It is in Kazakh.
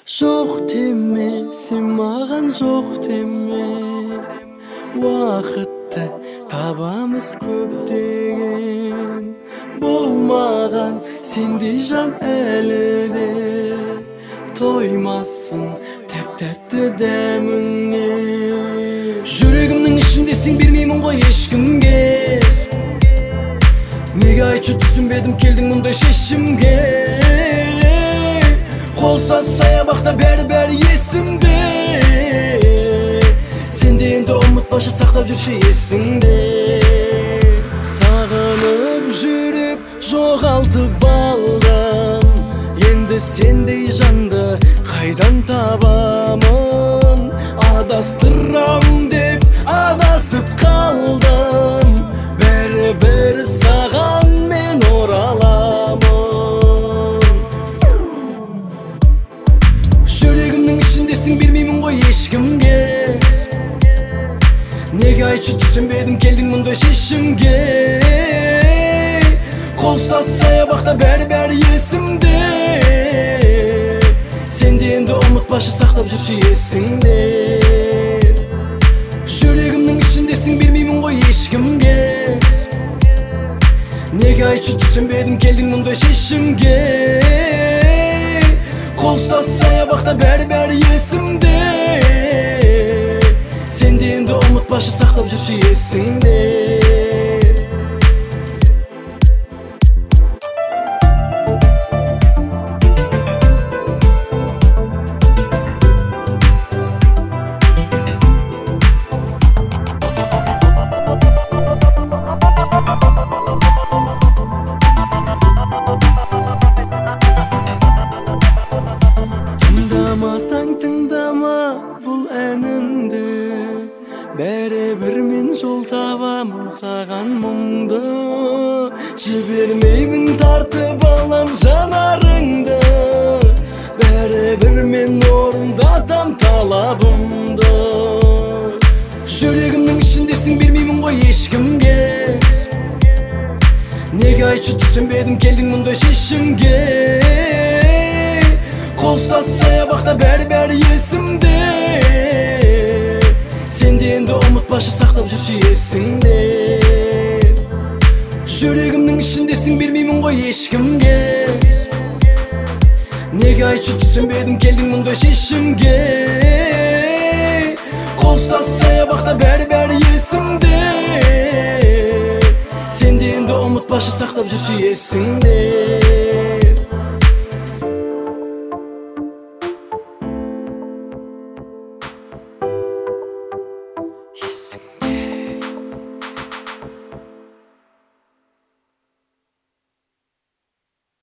Жоқ деме, сен маған жоқ деме. Уақытты табамыз көптеген. Болмаған сендей жан әлі де. Тоймасын тәп-тәтті дәміңе. Жүрегімнің ішіндесің, бермеймін ғой ешкімге. Неге айтшы түсінбедім, келдің мұндай шешімге. Қол ұстасып саябақта бәрі есімде. Сен де енді ұмытпашы, сақтап жүрші есіңде. Сағынып жүріп жоғалтып алдым. Енді сендей жанды қайдан табамын? Адастырам деп адасып қалдым. Бәрібір саған мен ораламын. Жүрегімнің ішіндесің, бермеймін ғой ешкімге. Неге айтшы түсінбедім, келдің мұндай шешімге. Қол ұстасып саябақта бәрі есімде. Сен де енді ұмытпашы, сақтап жүрші есіңде. Жүрегімнің ішіндесің, бермеймін ғой ешкімге. Неге айтшы түсінбедім, келдің мұндай шешімге. Қол ұстасып саябақта бәрі есімде. Сен де енді ұмытпашы, сақтап жүрші есіңде. Тыңдамасаң тыңдама бұл әнімді. Бәрібір мен жол табамын саған мұңды. Жібермеймін, тартып алам жанарыңды. Бәрібір мен орындатам талабымды. Жүрегімнің ішіндесің, бермеймін ғой ешкімге. Неге айтшы түсінбедім, келдің мұндай шешімге. Қол ұстасып саябақта бәрі есімде. Сен де енді ұмытпашы, сақтап жүрші есіңде. Жүрегімнің ішіндесің, бермеймін ғой ешкімге. Неге айтшы түсінбедім, келдің мұндай шешімге. Қол ұстасып саябақта бәрі есімде. Сен де енді ұмытпашы, сақтап жүрші есіңде. Yes.